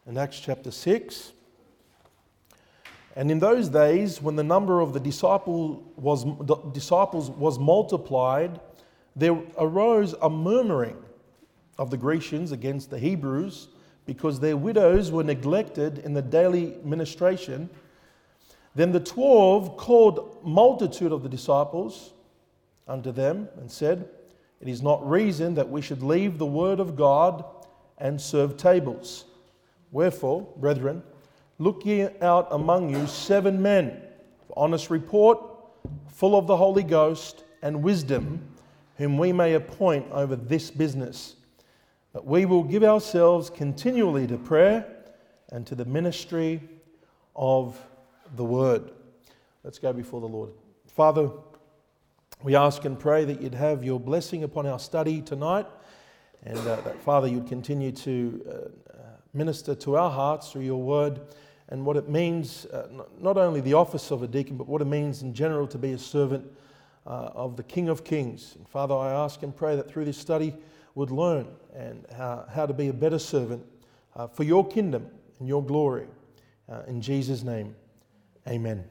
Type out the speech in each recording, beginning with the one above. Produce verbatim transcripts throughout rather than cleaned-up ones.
in Acts chapter six. And in those days, when the number of the disciple was, disciples was multiplied, there arose a murmuring of the Grecians against the Hebrews, because their widows were neglected in the daily ministration. Then the twelve called multitude of the disciples unto them and said, It is not reason that we should leave the word of God and serve tables. Wherefore, brethren, look ye out among you seven men of honest report, full of the Holy Ghost and wisdom, whom we may appoint over this business. But we will give ourselves continually to prayer and to the ministry of the word. Let's go before the Lord. Father, we ask and pray that you'd have your blessing upon our study tonight, and uh, that, Father, you'd continue to uh, minister to our hearts through your word and what it means, uh, not only the office of a deacon, but what it means in general to be a servant uh, of the King of Kings. And Father, I ask and pray that through this study would learn and how, how to be a better servant uh, for your kingdom and your glory. Uh, in Jesus' name, amen.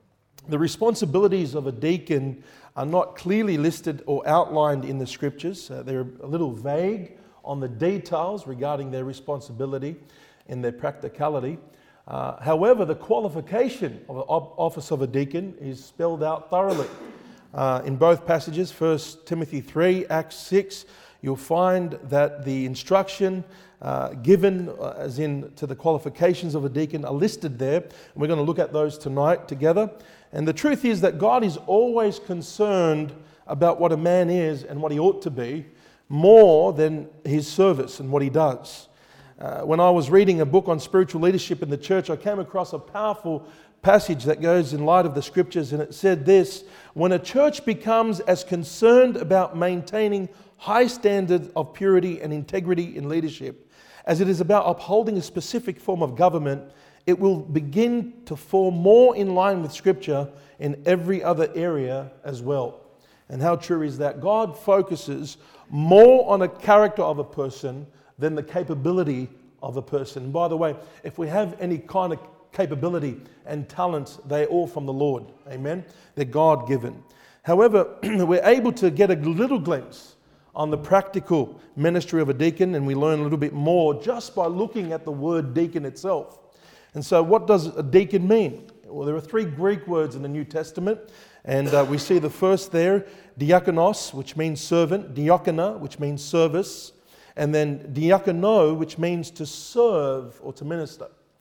The responsibilities of a deacon are not clearly listed or outlined in the scriptures. Uh, they're a little vague on the details regarding their responsibility and their practicality. Uh, however, the qualification of the office of a deacon is spelled out thoroughly. Uh, in both passages, First Timothy three, Acts six, you'll find that the instruction uh, given, uh, as in to the qualifications of a deacon, are listed there. And we're going to look at those tonight together. And the truth is that God is always concerned about what a man is and what he ought to be, more than his service and what he does. Uh, when I was reading a book on spiritual leadership in the church, I came across a powerful passage that goes in light of the scriptures, and it said this: when a church becomes as concerned about maintaining high standards of purity and integrity in leadership as it is about upholding a specific form of government, it will begin to fall more in line with Scripture in every other area as well. And how true is that? God focuses more on the character of a person than the capability of a person. And by the way, if we have any kind of capability and talents, they're all from the Lord. Amen? They're God-given. However, we're able to get a little glimpse on the practical ministry of a deacon, and we learn a little bit more just by looking at the word deacon itself. And so what does a deacon mean? Well, there are three Greek words in the New Testament, and uh, we see the first there, diakonos, which means servant, diakona, which means service, and then diakono, which means to serve or to minister.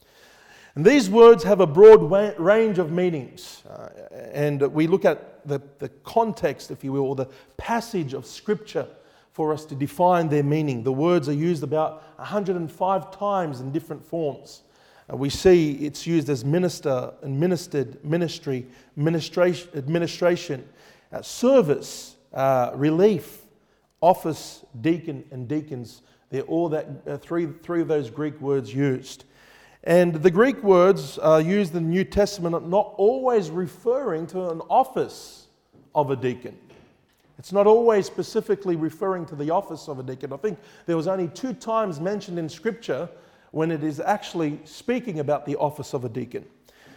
And these words have a broad wa- range of meanings, uh, and we look at the, the context, if you will, or the passage of Scripture for us to define their meaning. The words are used about one hundred five times in different forms. Uh, we see it's used as minister and ministered, ministry, ministration, administration, uh, service, uh, relief, office, deacon, and deacons. They're all that uh, three three of those Greek words used. And the Greek words are used in the New Testament are not always referring to an office of a deacon. It's not always specifically referring to the office of a deacon. I think there was only two times mentioned in Scripture when it is actually speaking about the office of a deacon.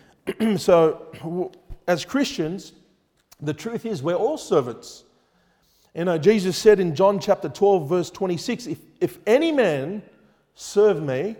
So, as Christians, the truth is we're all servants. You know, Jesus said in John chapter twelve, verse twenty-six, if, if any man serve me,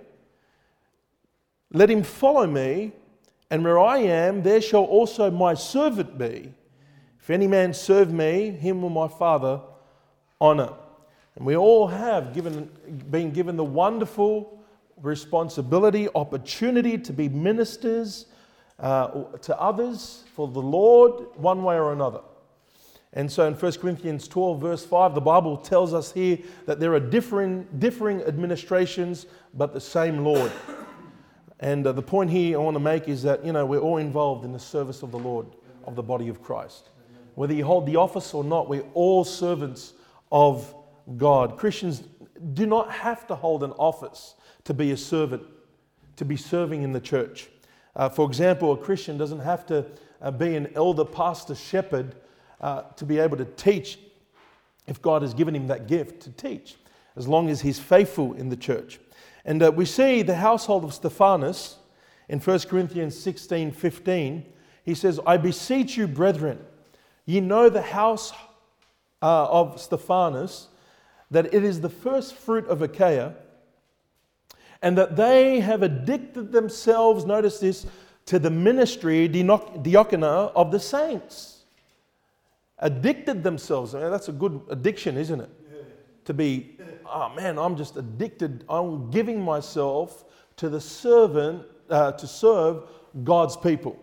let him follow me, and where I am, there shall also my servant be. If any man serve me, him will my Father honor. And we all have given, been given the wonderful responsibility, opportunity to be ministers uh, to others for the Lord, one way or another. And so in First Corinthians twelve, verse five, the Bible tells us here that there are differing, differing administrations, but the same Lord. And uh, the point here I want to make is that, you know, we're all involved in the service of the Lord, of the body of Christ. Whether you hold the office or not, we're all servants of God. Christians do not have to hold an office to be a servant, to be serving in the church. Uh, for example, a Christian doesn't have to uh, be an elder, pastor, shepherd uh, to be able to teach if God has given him that gift to teach, as long as he's faithful in the church. And uh, we see the household of Stephanus in First Corinthians sixteen fifteen. He says, I beseech you, brethren, ye know the house uh, of Stephanus, that it is the first fruit of Achaia, and that they have addicted themselves, notice this, to the ministry, diakonia, of the saints. Addicted themselves. I mean, that's a good addiction, isn't it? Yeah. To be, oh man, I'm just addicted. I'm giving myself to the servant, uh, to serve God's people.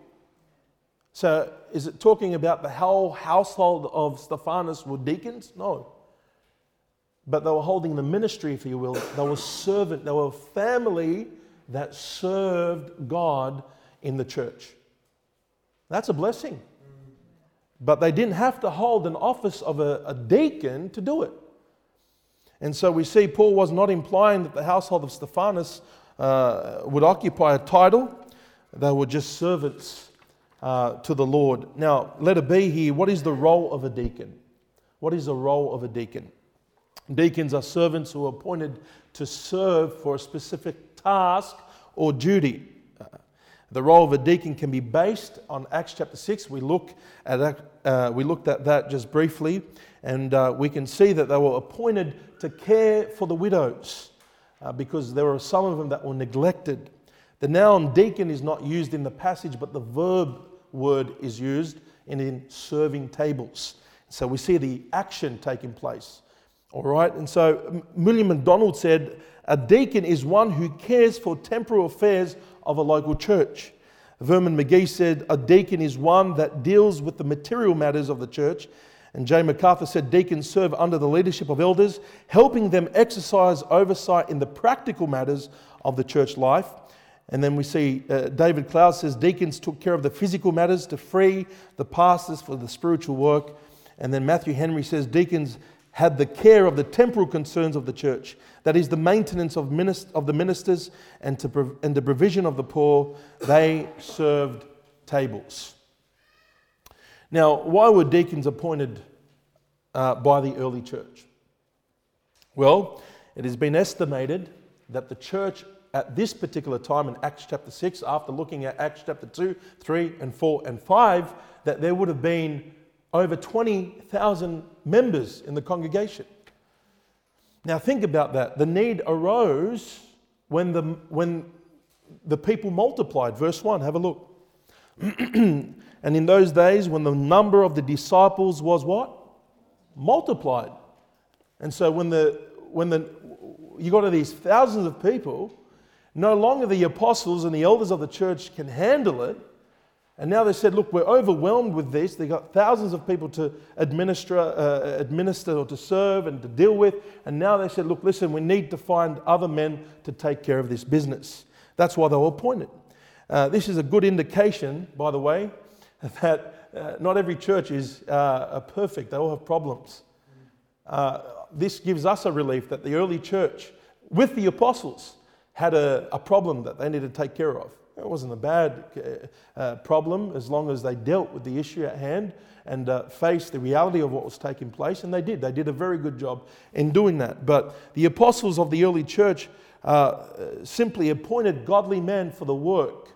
So is it talking about the whole household of Stephanus were deacons? No. But they were holding the ministry, if you will. They were servant. They were a family that served God in the church. That's a blessing. But they didn't have to hold an office of a, a deacon to do it. And so we see Paul was not implying that the household of Stephanus uh, would occupy a title. They were just servants uh, to the Lord. Now, letter B here, what is the role of a deacon? What is the role of a deacon? Deacons are servants who are appointed to serve for a specific task or duty. Uh, the role of a deacon can be based on Acts chapter six. We look at that, uh, we looked at that just briefly, and uh, we can see that they were appointed to care for the widows uh, because there were some of them that were neglected. The noun deacon is not used in the passage, but the verb word is used in, in serving tables. So we see the action taking place. All right, and so William MacDonald said, a deacon is one who cares for temporal affairs of a local church. Vernon McGee said, a deacon is one that deals with the material matters of the church. And J. MacArthur said, deacons serve under the leadership of elders, helping them exercise oversight in the practical matters of the church life. And then we see uh, David Cloud says, deacons took care of the physical matters to free the pastors for the spiritual work. And then Matthew Henry says, deacons had the care of the temporal concerns of the church, that is the maintenance of, minist- of the ministers and, to prov- and the provision of the poor. They served tables. Now, why were deacons appointed uh, by the early church? Well, it has been estimated that the church at this particular time in Acts chapter six, after looking at Acts chapter two, three, and four, and five, that there would have been over twenty thousand members in the congregation. Now think about that. The need arose when the, when the people multiplied. Verse one, have a look. And in those days when the number of the disciples was what? Multiplied. And so when the when the you got to these thousands of people, no longer the apostles and the elders of the church can handle it. And now they said, look, we're overwhelmed with this. They've got thousands of people to administer, uh, administer or to serve and to deal with. And now they said, look, listen, we need to find other men to take care of this business. That's why they were appointed. Uh, this is a good indication, by the way, that uh, not every church is uh, perfect. They all have problems. Uh, this gives us a relief that the early church, with the apostles, had a, a problem that they needed to take care of. It wasn't a bad uh, problem as long as they dealt with the issue at hand and uh, faced the reality of what was taking place, and they did. They did a very good job in doing that. But the apostles of the early church uh, simply appointed godly men for the work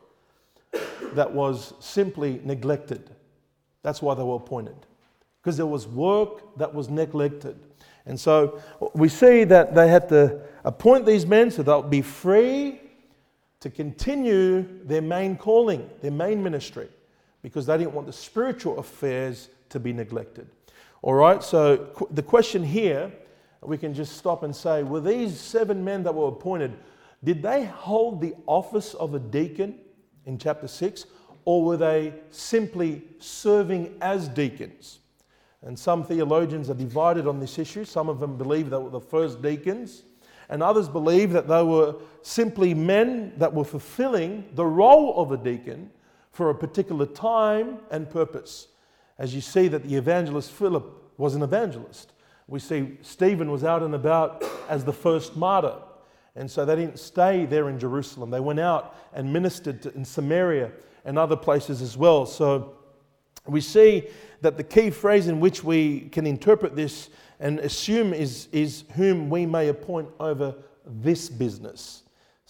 that was simply neglected. That's why they were appointed, because there was work that was neglected. And so we see that they had to appoint these men so they'll be free to continue their main calling, their main ministry, because they didn't want the spiritual affairs to be neglected. All right, so qu- the question here, we can just stop and say, were these seven men that were appointed, did they hold the office of a deacon in chapter six, or were they simply serving as deacons? And some theologians are divided on this issue. Some of them believe they were the first deacons, and others believe that they were simply men that were fulfilling the role of a deacon for a particular time and purpose. As you see that the evangelist Philip was an evangelist. We see Stephen was out and about as the first martyr. And so they didn't stay there in Jerusalem. They went out and ministered to, in Samaria and other places as well. So we see that the key phrase in which we can interpret this and assume is, is whom we may appoint over this business.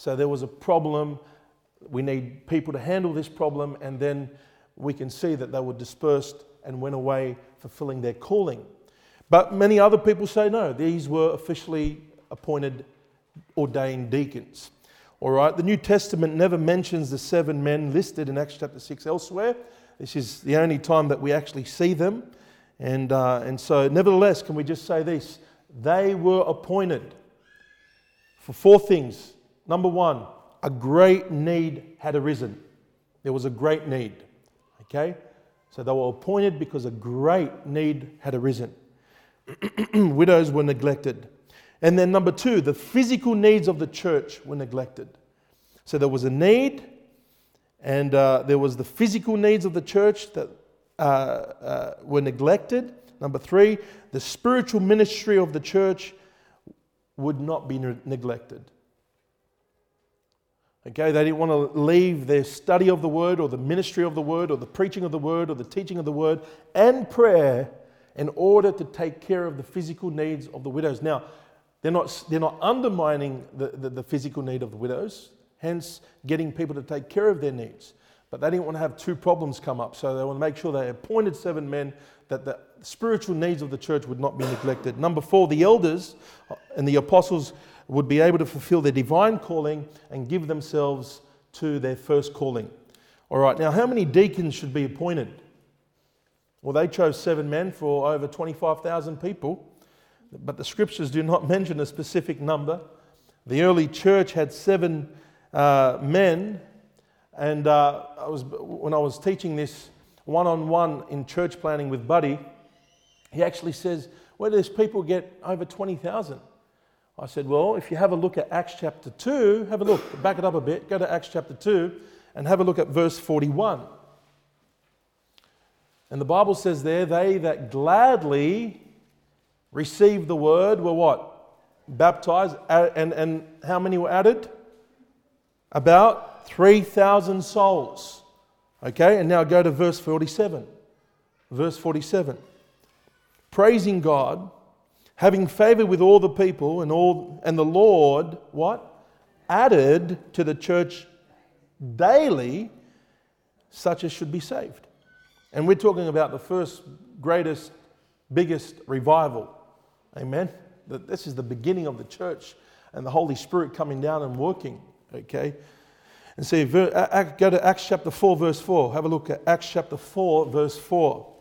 So there was a problem. We need people to handle this problem, and then we can see that they were dispersed and went away fulfilling their calling. But many other people say no, these were officially appointed, ordained deacons. All right, the New Testament never mentions the seven men listed in Acts chapter six elsewhere. This is the only time that we actually see them. And, uh, and so, nevertheless, can we just say this? They were appointed for four things. Number one, a great need had arisen. There was a great need. Okay? So they were appointed because a great need had arisen. Widows were neglected. And then number two, the physical needs of the church were neglected. So there was a need, and uh, there was the physical needs of the church that uh, uh, were neglected. Number three, the spiritual ministry of the church would not be ne- neglected. Okay, they didn't want to leave their study of the word or the ministry of the word or the preaching of the word or the teaching of the word and prayer in order to take care of the physical needs of the widows. Now, they're not, they're not undermining the, the, the physical need of the widows, hence getting people to take care of their needs. But they didn't want to have two problems come up, so they want to make sure they appointed seven men that the spiritual needs of the church would not be neglected. Number four, the elders and the apostles would be able to fulfill their divine calling and give themselves to their first calling. All right, now how many deacons should be appointed? Well, they chose seven men for over twenty-five thousand people, but the scriptures do not mention a specific number. The early church had seven uh, men, and uh, I was when I was teaching this one-on-one in church planning with Buddy, he actually says, where do these people get over twenty thousand? I said, well, if you have a look at Acts chapter two, have a look, back it up a bit, go to Acts chapter two and have a look at verse forty-one. And the Bible says there, they that gladly received the word were what? Baptized. And, and how many were added? About three thousand souls. Okay, and now go to verse forty-seven. Verse forty-seven. Praising God, having favor with all the people, and all and the Lord, what? Added to the church daily such as should be saved. And we're talking about the first, greatest, biggest revival. Amen? This is the beginning of the church and the Holy Spirit coming down and working. Okay? And see, go to Acts chapter four, verse four. Have a look at Acts chapter four, verse four.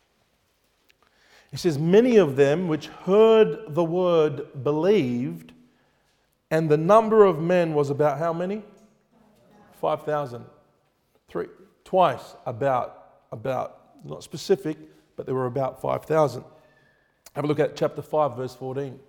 It says, many of them which heard the word believed, and the number of men was about how many? five thousand. Three, twice about. About, not specific, but there were about five thousand. Have a look at chapter five, verse fourteen.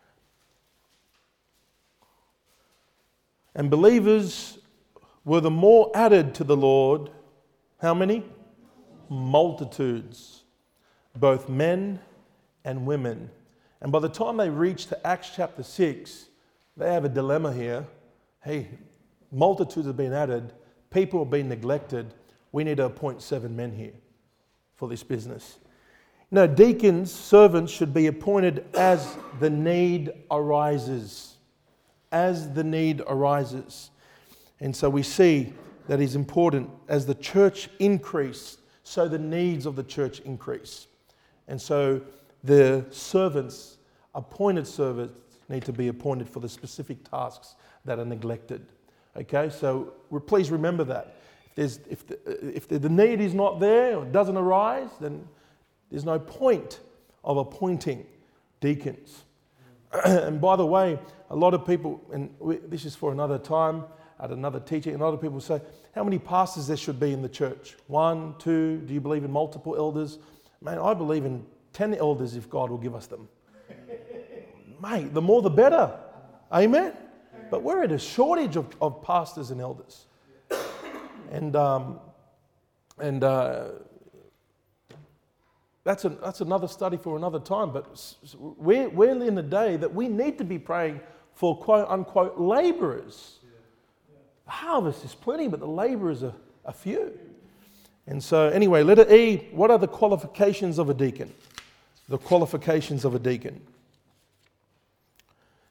And believers were the more added to the Lord. How many? Multitudes, both men and women. And by the time they reach to Acts chapter six, they have a dilemma here. Hey, multitudes have been added, people have been neglected. We need to appoint seven men here for this business. No, deacons, servants should be appointed as the need arises. As the need arises. And so we see that is important. As the church increase, so the needs of the church increase. And so the servants, appointed servants, need to be appointed for the specific tasks that are neglected. Okay, so please remember that. If, there's, if, the, if the, the need is not there or doesn't arise, then there's no point of appointing deacons. And by the way, a lot of people, and we, this is for another time, at another teaching, and other people say, how many pastors there should be in the church? One, two, do you believe in multiple elders? Man, I believe in ten elders if God will give us them. Mate, the more the better. Amen? But we're at a shortage of, of pastors and elders. And um, and uh, that's, a, that's another study for another time. But we're, we're in a day that we need to be praying for quote unquote labourers. The harvest is plenty, but the labourers are, are few. And so anyway, letter E, what are the qualifications of a deacon? The qualifications of a deacon.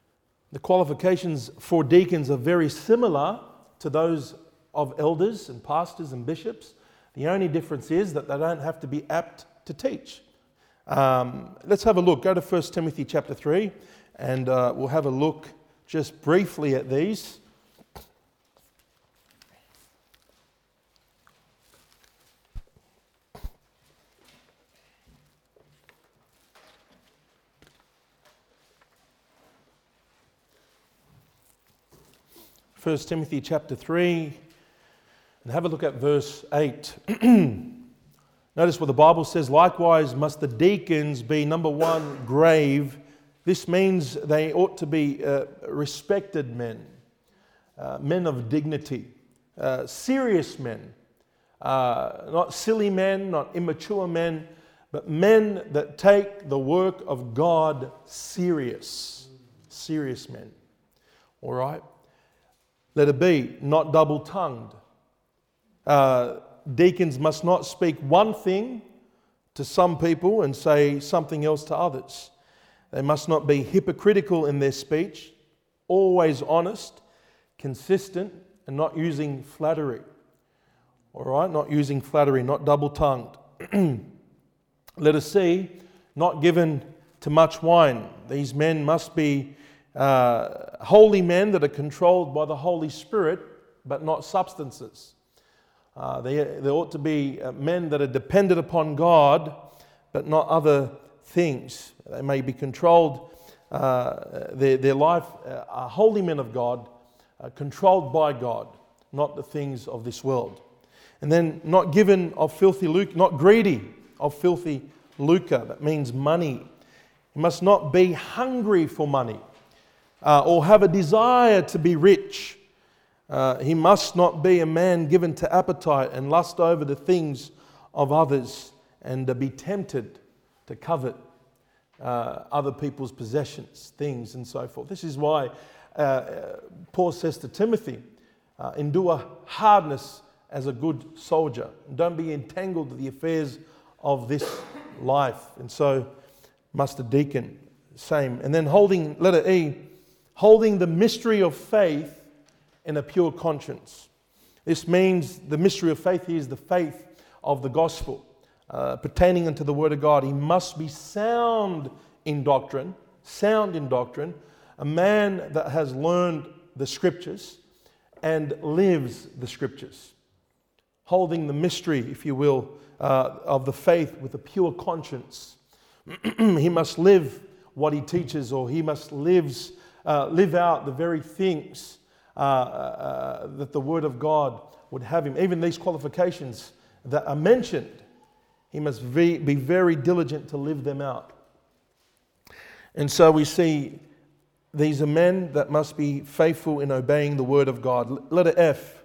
The qualifications for deacons are very similar to those of elders and pastors and bishops. The only difference is that they don't have to be apt to teach. Um, let's have a look. Go to First Timothy chapter three, and uh, we'll have a look just briefly at these. First Timothy chapter three, and have a look at verse eight. Notice what the Bible says. Likewise must the deacons be, number one, grave. This means they ought to be uh, respected men, uh, men of dignity, uh, serious men, uh, not silly men, not immature men, but men that take the work of God serious. Serious men. All right? Let it be, not double-tongued. Uh, deacons must not speak one thing to some people and say something else to others. They must not be hypocritical in their speech, always honest, consistent, and not using flattery. All right, not using flattery, not double-tongued. Let us see, not given to much wine. These men must be uh, holy men that are controlled by the Holy Spirit, but not substances. Uh, they, they ought to be uh, men that are dependent upon God, but not other things. They may be controlled, uh, their, their life uh, are holy men of God, uh, controlled by God, not the things of this world. And then not given of filthy lucre, not greedy of filthy lucre, that means money. He must not be hungry for money uh, or have a desire to be rich. Uh, he must not be a man given to appetite and lust over the things of others and uh, be tempted to covet uh, other people's possessions, things, and so forth. This is why uh, Paul says to Timothy, uh, endure hardness as a good soldier. Don't be entangled with the affairs of this life. And so must a deacon, same. And then holding, letter E, holding the mystery of faith in a pure conscience. This means the mystery of faith here is the faith of the gospel, uh, pertaining unto the word of God. He must be sound in doctrine, sound in doctrine, a man that has learned the scriptures and lives the scriptures. Holding the mystery, if you will, uh, of the faith with a pure conscience. He must live what he teaches, or he must lives, uh, live out the very things Uh, uh, that the Word of God would have him. Even these qualifications that are mentioned, he must be, be very diligent to live them out. And so we see these are men that must be faithful in obeying the Word of God. Letter F.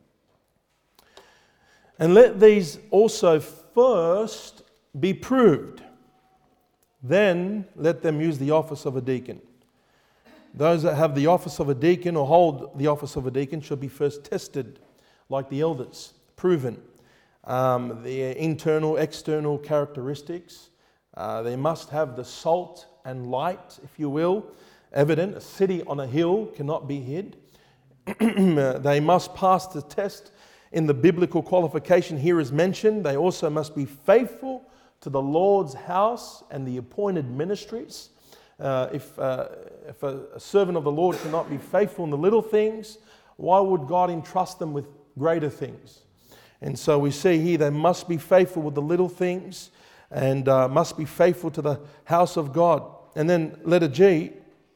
And let these also first be proved. Then let them use the office of a deacon. Those that have the office of a deacon or hold the office of a deacon should be first tested, like the elders, proven. Um, their internal, external characteristics. Uh, they must have the salt and light, if you will, evident. A city on a hill cannot be hid. They must pass the test in the biblical qualification here as mentioned. They also must be faithful to the Lord's house and the appointed ministries. Uh, if uh, if a, a servant of the Lord cannot be faithful in the little things, why would God entrust them with greater things? And so we see here they must be faithful with the little things and uh, must be faithful to the house of God. And then letter G,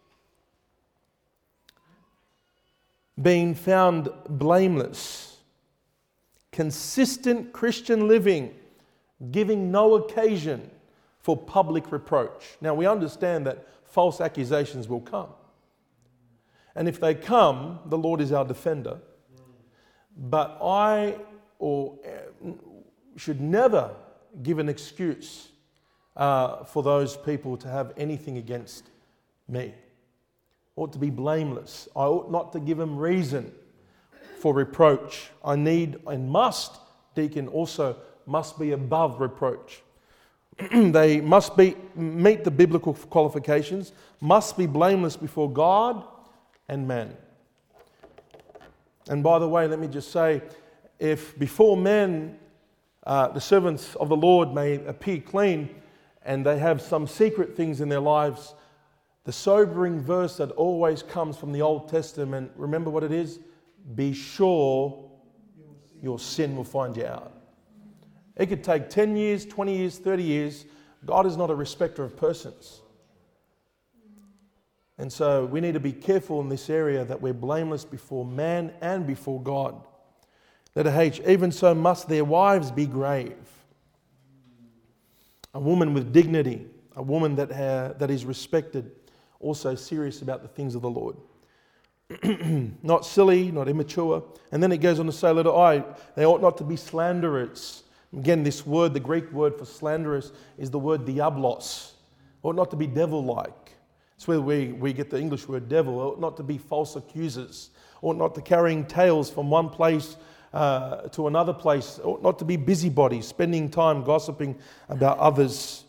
being found blameless, consistent Christian living, giving no occasion for public reproach. Now we understand that false accusations will come. And if they come, the Lord is our defender. But I or should never give an excuse uh, for those people to have anything against me. Ought to be blameless. I ought not to give them reason for reproach. I need and must, deacon also must be above reproach. They must be meet the biblical qualifications, must be blameless before God and man. And by the way, let me just say, if before men, uh, the servants of the Lord may appear clean and they have some secret things in their lives, the sobering verse that always comes from the Old Testament, remember what it is? Be sure your sin will find you out. It could take ten years, twenty years, thirty years. God is not a respecter of persons. And so we need to be careful in this area that we're blameless before man and before God. Letter H, even so must their wives be grave. A woman with dignity, a woman that, ha- that is respected, also serious about the things of the Lord. Not silly, not immature. And then it goes on to say, letter I, they ought not to be slanderers. Again, this word, the Greek word for slanderous, is the word diablos. Ought not to be devil-like. That's where we, we get the English word devil. Ought not to be false accusers. Ought not to carrying tales from one place uh, to another place. Ought not to be busybodies, spending time gossiping about others.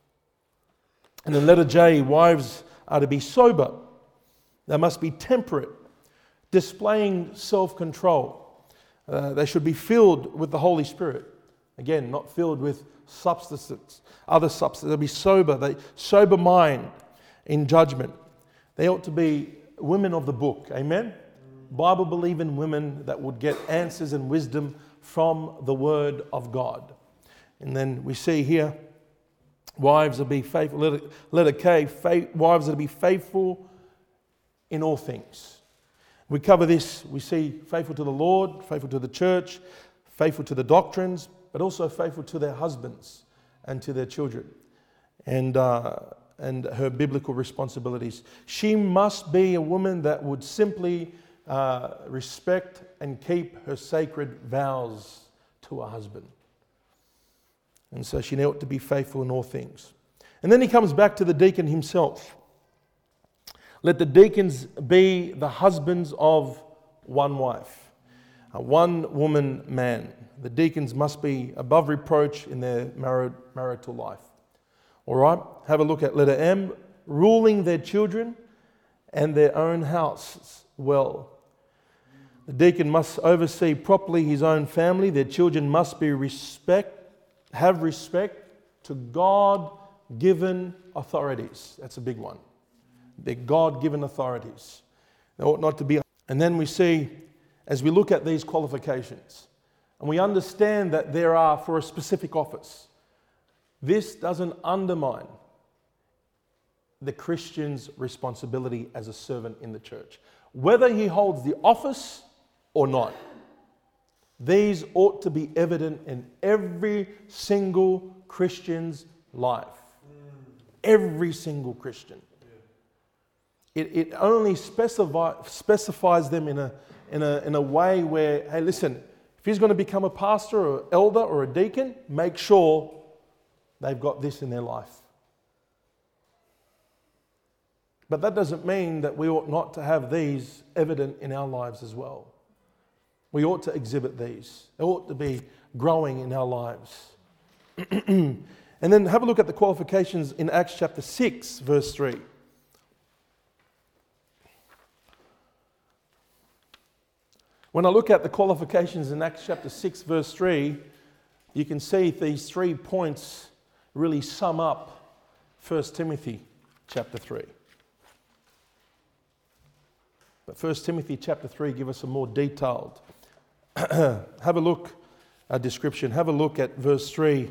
And in letter J, wives are to be sober. They must be temperate, displaying self-control. Uh, they should be filled with the Holy Spirit. Again, not filled with substances, other substances. They'll be sober, they sober mind in judgment. They ought to be women of the book. Amen? Bible-believing women that would get answers and wisdom from the Word of God. And then we see here, wives are to be faithful. Letter, letter K, faith, wives are to be faithful in all things. We cover this. We see faithful to the Lord, faithful to the church, faithful to the doctrines, but also faithful to their husbands and to their children, and uh, and her biblical responsibilities. She must be a woman that would simply uh, respect and keep her sacred vows to her husband. And so she ought to be faithful in all things. And then he comes back to the deacon himself. Let the deacons be the husbands of one wife, a one woman man. The deacons must be above reproach in their married, marital life. All right, have a look at letter M, ruling their children and their own house well. The deacon must oversee properly his own family. Their children must be respect, have respect to God-given authorities. That's a big one. They're God-given authorities. They ought not to be. And then we see, as we look at these qualifications, and we understand that there are for a specific office, this doesn't undermine the Christian's responsibility as a servant in the church, whether he holds the office or not. These ought to be evident in every single Christian's life. Every single Christian. It, it only specify, specifies them in a, in, a, in a way where, hey, listen, if he's going to become a pastor or elder or a deacon, make sure they've got this in their life. But that doesn't mean that we ought not to have these evident in our lives as well. We ought to exhibit these. They ought to be growing in our lives. And then have a look at the qualifications in Acts chapter six, verse three. When I look at the qualifications in Acts chapter six, verse three, you can see these three points really sum up First Timothy chapter three. But First Timothy chapter three give us a more detailed have a look at description. Have a look at verse three.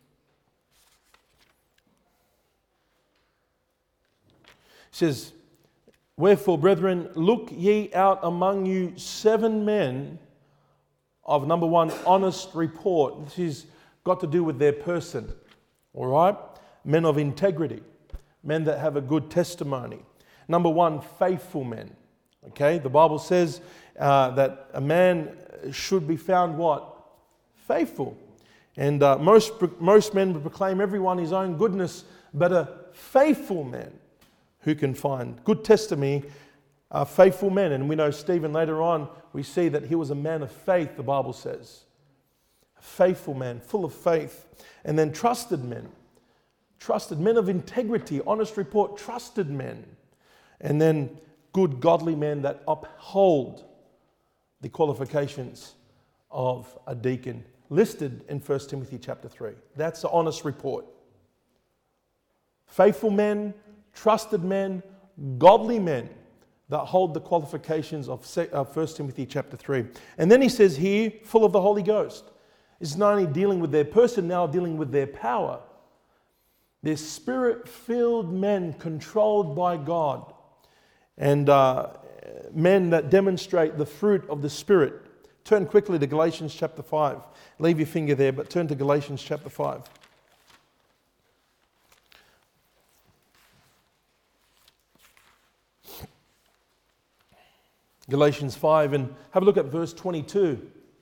It says, wherefore, brethren, look ye out among you seven men of, number one, honest report. This has got to do with their person, all right? Men of integrity, men that have a good testimony. Number one, faithful men, okay? The Bible says uh, that a man should be found what? Faithful. And uh, most, most men would proclaim everyone his own goodness, but a faithful man who can find good testimony are faithful men. And we know Stephen later on, we see that he was a man of faith, the Bible says. A faithful man, full of faith. And then trusted men. Trusted men of integrity, honest report, trusted men. And then good, godly men that uphold the qualifications of a deacon listed in First Timothy chapter three. That's the honest report. Faithful men, trusted men, godly men that hold the qualifications of First Timothy chapter three. And then he says here, full of the Holy Ghost. It's not only dealing with their person, now dealing with their power. They're spirit-filled men controlled by God. And uh, men that demonstrate the fruit of the Spirit. Turn quickly to Galatians chapter five. Leave your finger there, but turn to Galatians chapter five. Galatians five, and have a look at verse twenty-two.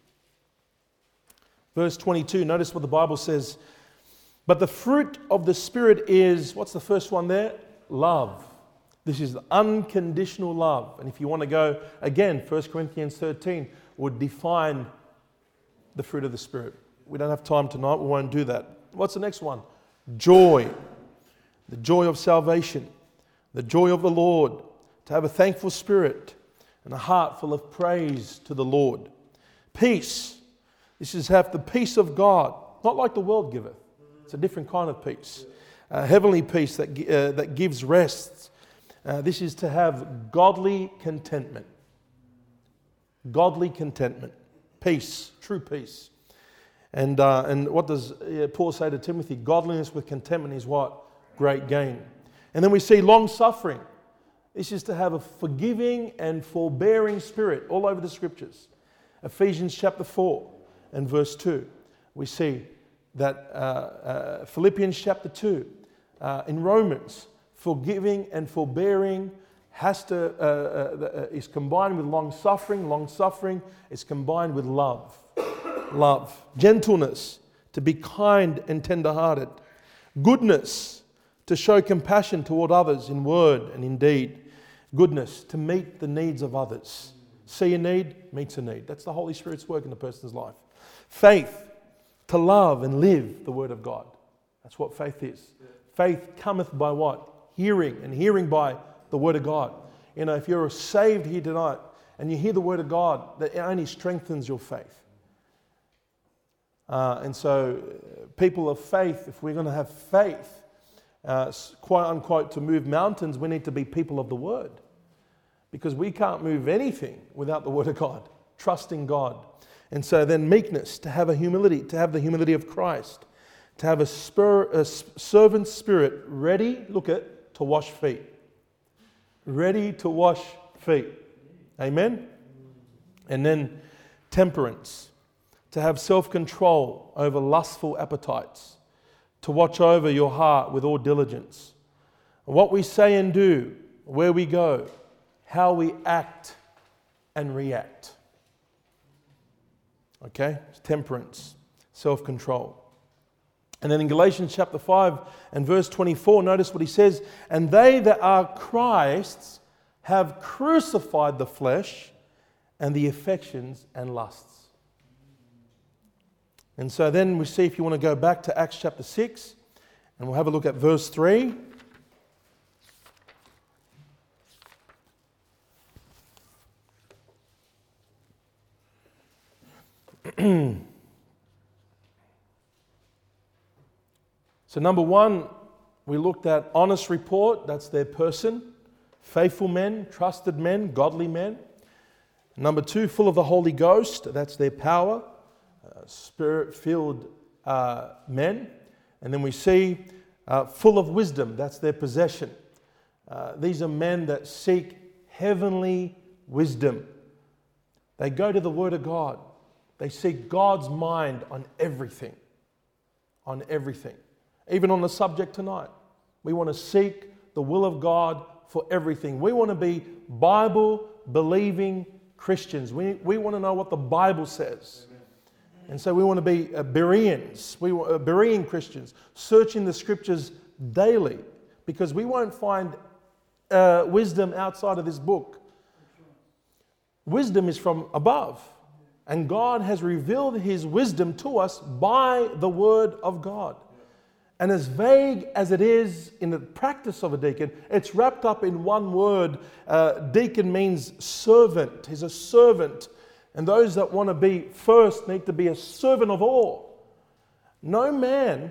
Verse twenty-two, notice what the Bible says. But the fruit of the Spirit is, what's the first one there? Love. This is unconditional love. And if you want to go, again, First Corinthians thirteen would define the fruit of the Spirit. We don't have time tonight, we won't do that. What's the next one? Joy. The joy of salvation. The joy of the Lord. To have a thankful spirit and a heart full of praise to the Lord. Peace. This is have the peace of God, not like the world giveth. It's a different kind of peace. A heavenly peace that, uh, that gives rest. Uh, this is to have godly contentment. Godly contentment. Peace. True peace. And, uh, and what does uh, Paul say to Timothy? Godliness with contentment is what? Great gain. And then we see long suffering. This is to have a forgiving and forbearing spirit all over the scriptures. Ephesians chapter four and verse two. We see that uh, uh, Philippians chapter two. Uh, in Romans, forgiving and forbearing has to, uh, uh, is combined with long suffering. Long suffering is combined with love. Love. Gentleness, to be kind and tender-hearted. Goodness, to show compassion toward others in word and in deed. Goodness, to meet the needs of others. See a need, meets a need. That's the Holy Spirit's work in a person's life. Faith, to love and live the Word of God. That's what faith is. Faith cometh by what? Hearing, and hearing by the Word of God. You know, if you're saved here tonight and you hear the Word of God, that only strengthens your faith. Uh, and so, people of faith, if we're going to have faith, uh, quote unquote, to move mountains, we need to be people of the Word. Because we can't move anything without the Word of God, trusting God. And so then meekness, to have a humility, to have the humility of Christ, to have a, spur, a servant spirit ready, look at, to wash feet. Ready to wash feet. Amen? And then temperance, to have self-control over lustful appetites, to watch over your heart with all diligence. What we say and do, where we go, how we act and react. Okay? Temperance, self-control. And then in Galatians chapter five and verse twenty-four, notice what he says, and they that are Christ's have crucified the flesh and the affections and lusts. And so then we see, if you want to go back to Acts chapter six, and we'll have a look at verse three. So number one, we looked at honest report, that's their person. Faithful men, trusted men, godly men. Number two, full of the Holy Ghost, that's their power. Uh, Spirit-filled uh, men. And then we see uh, full of wisdom, that's their possession. Uh, these are men that seek heavenly wisdom. They go to the Word of God. They seek God's mind on everything. On everything. Even on the subject tonight. We want to seek the will of God for everything. We want to be Bible-believing Christians. We, we want to know what the Bible says. Amen. And so we want to be uh, Bereans, we uh, Berean Christians, searching the Scriptures daily, because we won't find uh, wisdom outside of this book. Wisdom is from above. And God has revealed His wisdom to us by the Word of God. And as vague as it is in the practice of a deacon, it's wrapped up in one word. Uh, deacon means servant. He's a servant. And those that want to be first need to be a servant of all. No man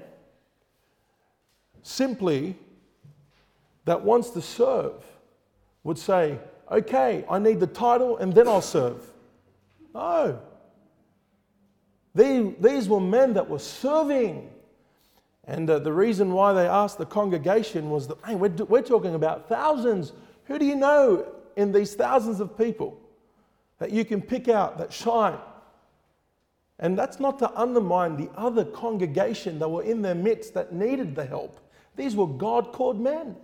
simply that wants to serve would say, okay, I need the title and then I'll serve. No. These, these were men that were serving. And uh, the reason why they asked the congregation was that, hey, we're, we're talking about thousands. Who do you know in these thousands of people that you can pick out that shine? And that's not to undermine the other congregation that were in their midst that needed the help. These were God-called men.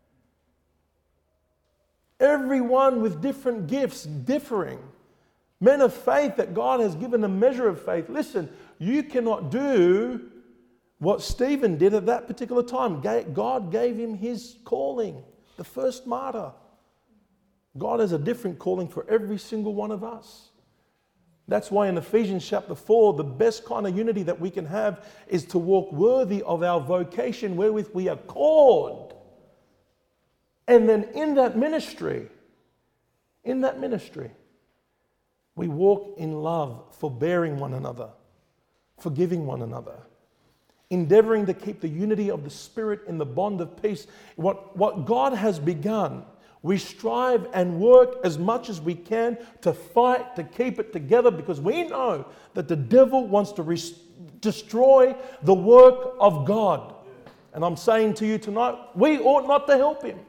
Everyone with different gifts, differing. Men of faith that God has given a measure of faith. Listen, you cannot do what Stephen did at that particular time. God gave him his calling, the first martyr. God has a different calling for every single one of us. That's why in Ephesians chapter four, the best kind of unity that we can have is to walk worthy of our vocation wherewith we are called. And then in that ministry, in that ministry, we walk in love, forbearing one another, forgiving one another, endeavoring to keep the unity of the Spirit in the bond of peace. What, what God has begun, we strive and work as much as we can to fight, to keep it together, because we know that the devil wants to res- destroy the work of God. And I'm saying to you tonight, we ought not to help him.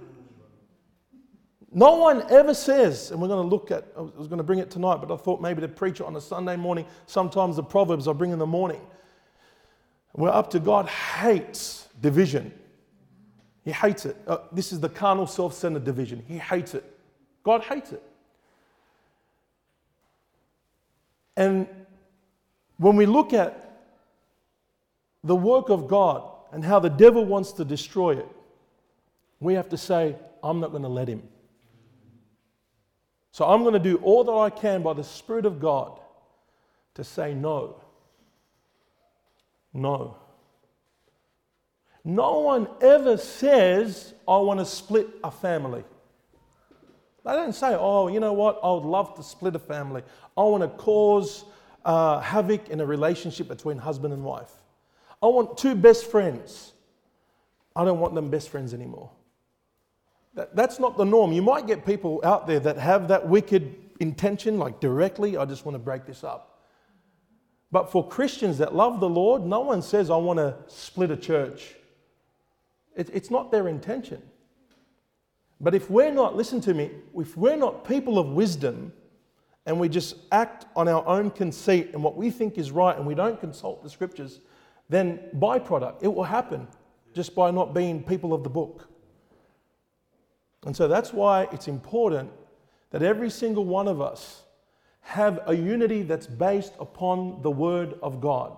No one ever says, and we're going to look at, I was going to bring it tonight, but I thought maybe to preach it on a Sunday morning. Sometimes the Proverbs I bring in the morning. We're up to God hates division. He hates it. Uh, this is the carnal, self-centered division. He hates it. God hates it. And when we look at the work of God and how the devil wants to destroy it, we have to say, I'm not going to let him. So I'm going to do all that I can by the Spirit of God to say no. No. No one ever says, I want to split a family. They don't say, oh, you know what, I would love to split a family. I want to cause uh, havoc in a relationship between husband and wife. I want two best friends. I don't want them best friends anymore. That, that's not the norm. You might get people out there that have that wicked intention, like directly, I just want to break this up. But for Christians that love the Lord, no one says, I want to split a church. It, it's not their intention. But if we're not, listen to me, if we're not people of wisdom and we just act on our own conceit and what we think is right and we don't consult the scriptures, then byproduct, it will happen just by not being people of the book. And so that's why it's important that every single one of us have a unity that's based upon the Word of God.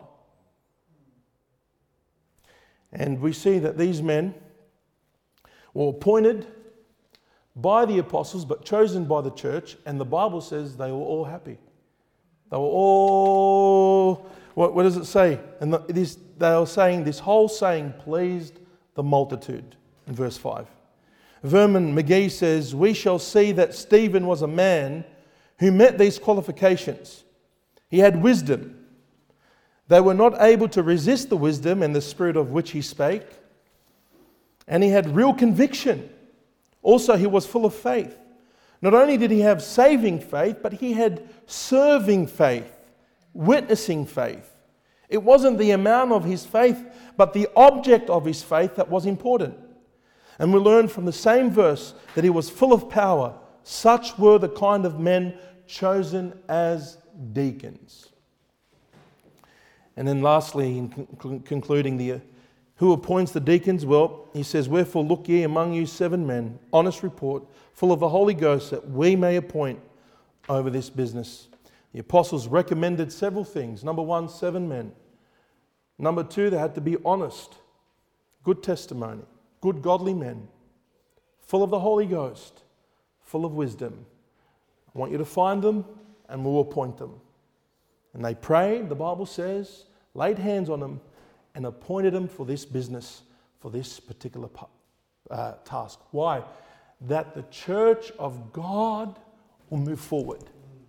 And we see that these men were appointed by the apostles, but chosen by the church, and the Bible says they were all happy. They were all, what, what does it say? And the, this, they were saying, this whole saying pleased the multitude, in verse five. Vernon McGee says, we shall see that Stephen was a man who met these qualifications. He had wisdom. They were not able to resist the wisdom and the spirit of which he spake. And he had real conviction. Also, he was full of faith. Not only did he have saving faith, but he had serving faith, witnessing faith. It wasn't the amount of his faith, but the object of his faith that was important. And we learn from the same verse that he was full of power. Such were the kind of men chosen as deacons. And then lastly, in con- concluding the, uh, who appoints the deacons? Well, he says, wherefore look ye among you seven men, honest report, full of the Holy Ghost, that we may appoint over this business. The apostles recommended several things. Number one, seven men. Number two, they had to be honest, good testimony, good godly men, full of the Holy Ghost, full of wisdom. I want you to find them and we'll appoint them. And they prayed, the Bible says, laid hands on them, and appointed them for this business, for this particular uh, task. Why? That the church of God will move forward.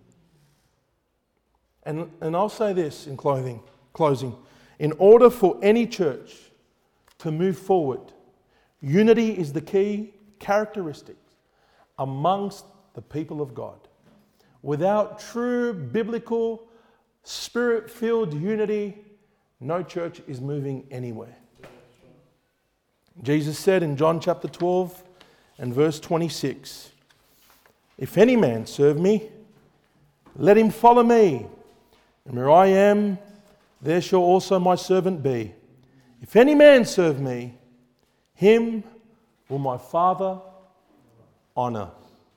And, and I'll say this in clothing, closing. In order for any church to move forward, unity is the key characteristic amongst the people of God. Without true biblical, spirit-filled unity, no church is moving anywhere. Jesus said in John chapter twelve and verse twenty-six, "If any man serve me, let him follow me. And where I am, there shall also my servant be. If any man serve me, him will my Father honour."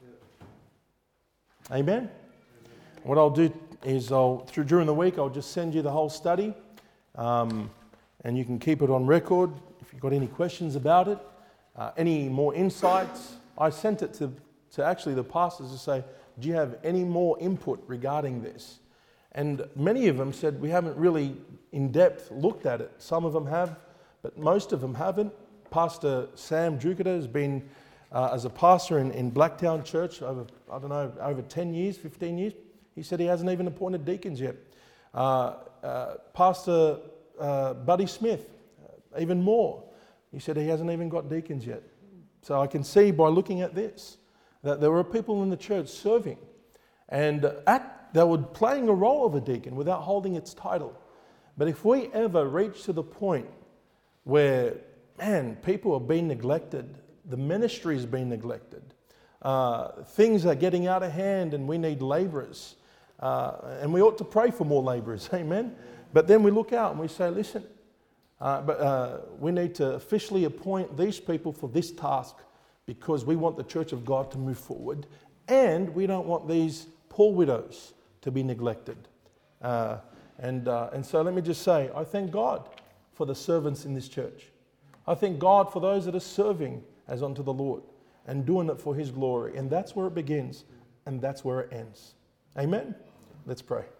Amen? What I'll do is I'll through during the week I'll just send you the whole study, um, and you can keep it on record if you've got any questions about it, uh, any more insights. I sent it to, to actually the pastors to say, do you have any more input regarding this? And many of them said, we haven't really in depth looked at it. Some of them have, but most of them haven't. Pastor Sam Jupiter has been uh, as a pastor in, in Blacktown Church over, I don't know, over ten years, fifteen years. He said he hasn't even appointed deacons yet. Uh, uh, Pastor uh, Buddy Smith, uh, even more. He said he hasn't even got deacons yet. So I can see by looking at this that there were people in the church serving and at, they were playing a role of a deacon without holding its title. But if we ever reach to the point where, man, people are being neglected, the ministry is being neglected, uh, things are getting out of hand and we need labourers, uh, and we ought to pray for more labourers, amen? But then we look out and we say, listen, uh, but uh, we need to officially appoint these people for this task because we want the church of God to move forward, and we don't want these poor widows to be neglected. Uh, and, uh, and so let me just say, I thank God for the servants in this church. I thank God for those that are serving as unto the Lord and doing it for His glory. And that's where it begins and that's where it ends. Amen? Let's pray.